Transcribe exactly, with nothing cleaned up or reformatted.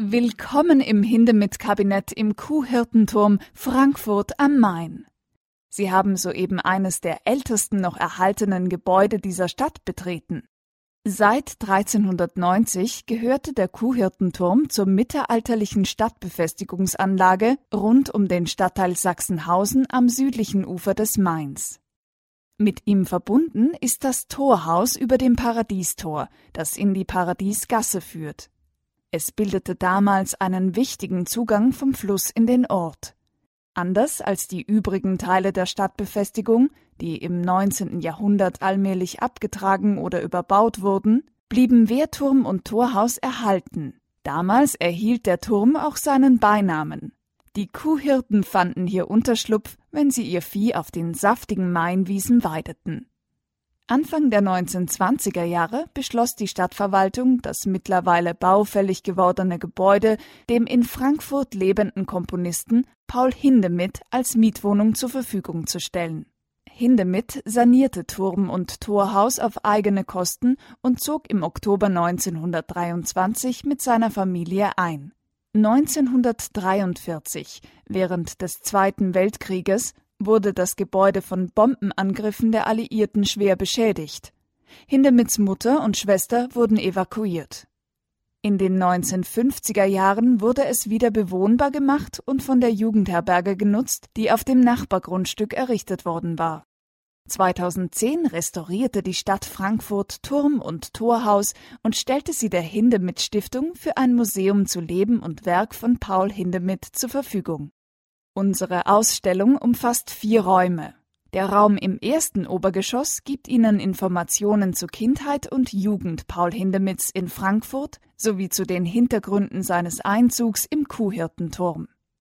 Willkommen im Hindemith-Kabinett im Kuhhirtenturm Frankfurt am Main. Sie haben soeben eines der ältesten noch erhaltenen Gebäude dieser Stadt betreten. Seit dreizehnhundertneunzig gehörte der Kuhhirtenturm zur mittelalterlichen Stadtbefestigungsanlage rund um den Stadtteil Sachsenhausen am südlichen Ufer des Mains. Mit ihm verbunden ist das Torhaus über dem Paradiestor, das in die Paradiesgasse führt. Es bildete damals einen wichtigen Zugang vom Fluss in den Ort. Anders als die übrigen Teile der Stadtbefestigung, die im neunzehnten Jahrhundert allmählich abgetragen oder überbaut wurden, blieben Wehrturm und Torhaus erhalten. Damals erhielt der Turm auch seinen Beinamen. Die Kuhhirten fanden hier Unterschlupf, wenn sie ihr Vieh auf den saftigen Mainwiesen weideten. Anfang der neunzehnhundertzwanziger Jahre beschloss die Stadtverwaltung, das mittlerweile baufällig gewordene Gebäude dem in Frankfurt lebenden Komponisten Paul Hindemith als Mietwohnung zur Verfügung zu stellen. Hindemith sanierte Turm und Torhaus auf eigene Kosten und zog im Oktober neunzehnhundertdreiundzwanzig mit seiner Familie ein. neunzehnhundertdreiundvierzig, während des Zweiten Weltkrieges, wurde das Gebäude von Bombenangriffen der Alliierten schwer beschädigt. Hindemiths Mutter und Schwester wurden evakuiert. In den neunzehnhundertfünfziger Jahren wurde es wieder bewohnbar gemacht und von der Jugendherberge genutzt, die auf dem Nachbargrundstück errichtet worden war. zweitausendzehn restaurierte die Stadt Frankfurt Turm und Torhaus und stellte sie der Hindemith-Stiftung für ein Museum zu Leben und Werk von Paul Hindemith zur Verfügung. Unsere Ausstellung umfasst vier Räume. Der Raum im ersten Obergeschoss gibt Ihnen Informationen zur Kindheit und Jugend Paul Hindemiths in Frankfurt sowie zu den Hintergründen seines Einzugs im Kuhhirtenturm.